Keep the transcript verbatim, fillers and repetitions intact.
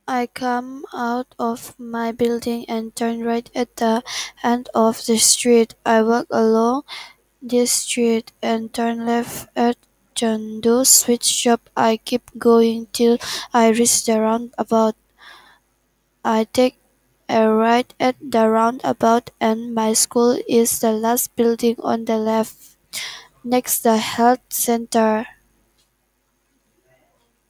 I come out of my building and turn right at the end of the street. I walk along this street and turn left at John Doe's sweet shop. I keep going till I reach the roundabout. I take a right at the roundabout and my school is the last building on the left, next the health center.